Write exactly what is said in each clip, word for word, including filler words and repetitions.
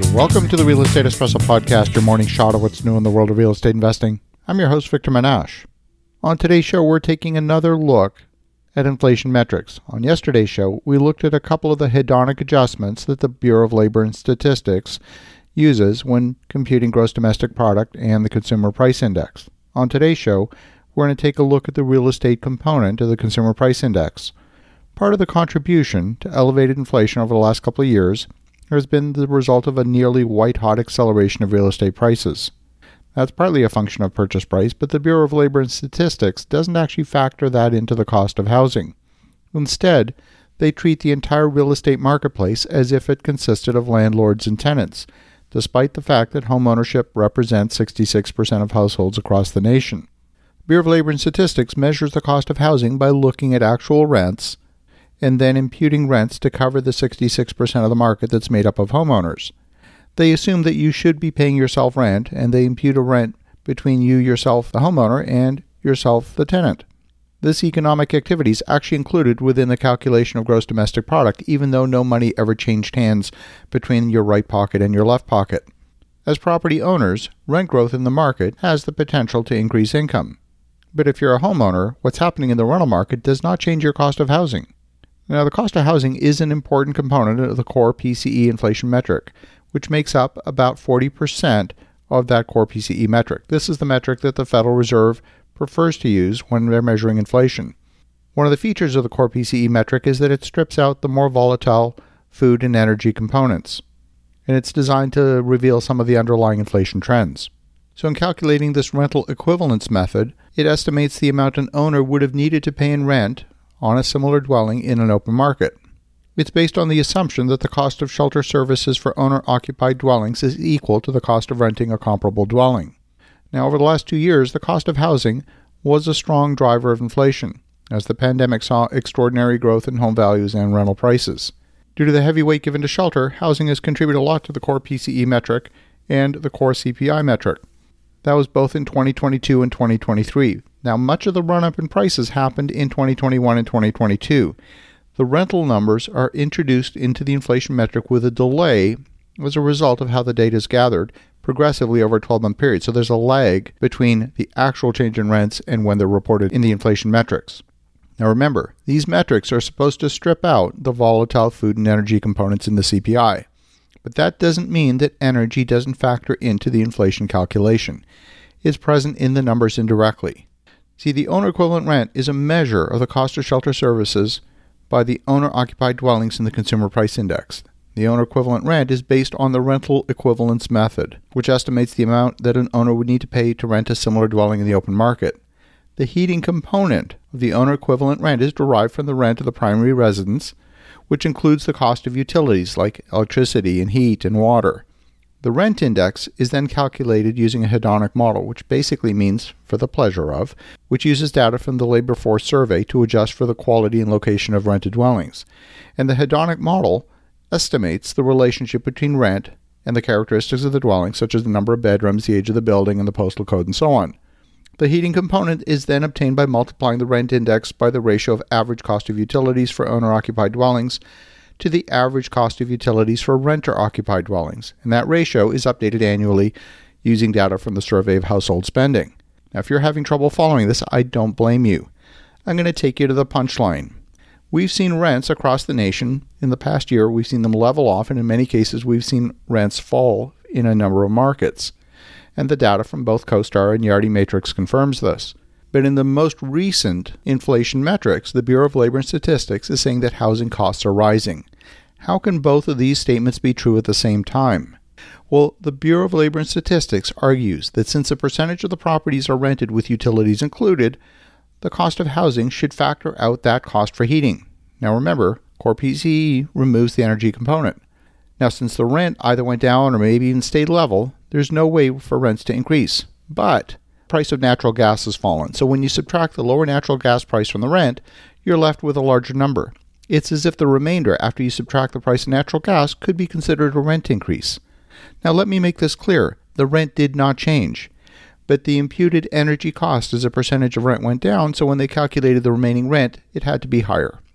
Welcome to the Real Estate Espresso Podcast, your morning shot of what's new in the world of real estate investing. I'm your host, Victor Menashe. On today's show, we're taking another look at inflation metrics. On yesterday's show, we looked at a couple of the hedonic adjustments that the Bureau of Labor and Statistics uses when computing gross domestic product and the consumer price index. On today's show, we're going to take a look at the real estate component of the consumer price index. Part of the contribution to elevated inflation over the last couple of years has been the result of a nearly white-hot acceleration of real estate prices. That's partly a function of purchase price, but the Bureau of Labor and Statistics doesn't actually factor that into the cost of housing. Instead, they treat the entire real estate marketplace as if it consisted of landlords and tenants, despite the fact that homeownership represents sixty-six percent of households across the nation. The Bureau of Labor and Statistics measures the cost of housing by looking at actual rents and then imputing rents to cover the sixty-six percent of the market that's made up of homeowners. They assume that you should be paying yourself rent, and they impute a rent between you yourself, the homeowner, and yourself, the tenant. This economic activity is actually included within the calculation of gross domestic product, even though no money ever changed hands between your right pocket and your left pocket. As property owners, rent growth in the market has the potential to increase income. But if you're a homeowner, what's happening in the rental market does not change your cost of housing. Now, the cost of housing is an important component of the core P C E inflation metric, which makes up about forty percent of that core P C E metric. This is the metric that the Federal Reserve prefers to use when they're measuring inflation. One of the features of the core P C E metric is that it strips out the more volatile food and energy components, and it's designed to reveal some of the underlying inflation trends. So in calculating this rental equivalence method, it estimates the amount an owner would have needed to pay in rent on a similar dwelling in an open market. It's based on the assumption that the cost of shelter services for owner-occupied dwellings is equal to the cost of renting a comparable dwelling. Now, over the last two years, the cost of housing was a strong driver of inflation, as the pandemic saw extraordinary growth in home values and rental prices. Due to the heavy weight given to shelter, housing has contributed a lot to the core P C E metric and the core C P I metric. That was both in twenty twenty-two and twenty twenty-three. Now, much of the run-up in prices happened in twenty twenty-one and twenty twenty-two. The rental numbers are introduced into the inflation metric with a delay as a result of how the data is gathered progressively over a twelve-month period. So there's a lag between the actual change in rents and when they're reported in the inflation metrics. Now remember, these metrics are supposed to strip out the volatile food and energy components in the C P I. But that doesn't mean that energy doesn't factor into the inflation calculation. It's present in the numbers indirectly. See, the owner equivalent rent is a measure of the cost of shelter services by the owner-occupied dwellings in the consumer price index. The owner equivalent rent is based on the rental equivalence method, which estimates the amount that an owner would need to pay to rent a similar dwelling in the open market. The heating component of the owner equivalent rent is derived from the rent of the primary residence, which includes the cost of utilities like electricity and heat and water. The rent index is then calculated using a hedonic model, which basically means for the pleasure of, which uses data from the labor force survey to adjust for the quality and location of rented dwellings. And the hedonic model estimates the relationship between rent and the characteristics of the dwelling, such as the number of bedrooms, the age of the building, and the postal code, and so on. The heating component is then obtained by multiplying the rent index by the ratio of average cost of utilities for owner-occupied dwellings to the average cost of utilities for renter-occupied dwellings, and that ratio is updated annually using data from the Survey of Household Spending. Now, if you're having trouble following this, I don't blame you. I'm going to take you to the punchline. We've seen rents across the nation. In the past year, we've seen them level off, and in many cases, we've seen rents fall in a number of markets. And the data from both CoStar and Yardi Matrix confirms this. But in the most recent inflation metrics, the Bureau of Labor and Statistics is saying that housing costs are rising. How can both of these statements be true at the same time? Well, the Bureau of Labor and Statistics argues that since a percentage of the properties are rented with utilities included, the cost of housing should factor out that cost for heating. Now remember, core P C E removes the energy component. Now, since the rent either went down or maybe even stayed level, there's no way for rents to increase. But the price of natural gas has fallen. So when you subtract the lower natural gas price from the rent, you're left with a larger number. It's as if the remainder, after you subtract the price of natural gas, could be considered a rent increase. Now, let me make this clear. The rent did not change, but the imputed energy cost as a percentage of rent went down, so when they calculated the remaining rent, it had to be higher.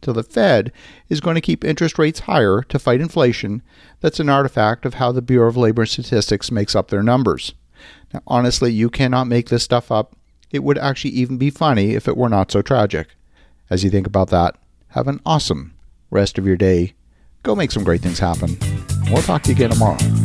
till the Fed is going to keep interest rates higher to fight inflation, that's an artifact of how the Bureau of Labor Statistics makes up their numbers. Now, honestly, you cannot make this stuff up. It would actually even be funny if it were not so tragic. As you think about that, have an awesome rest of your day. Go make some great things happen. We'll talk to you again tomorrow.